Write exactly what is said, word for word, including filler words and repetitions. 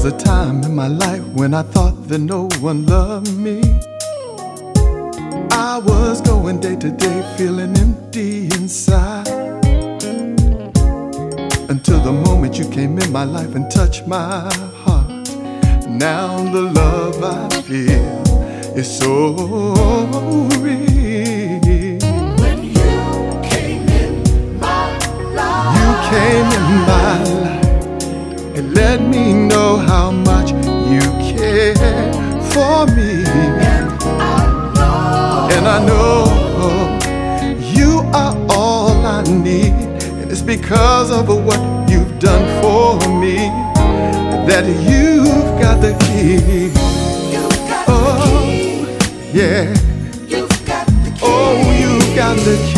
was a time in my life when I thought that no one loved me. I was going day to day feeling empty inside, until the moment you came in my life and touched my heart. Now the love I feel is so real. When you came in my life, You came in my life and let me know how much you care for me. and I know, And I know you are all I need, and it's because of what you've done for me that you've got the key. you've got Oh, the key. yeah. You've got the key. Oh, you got the key.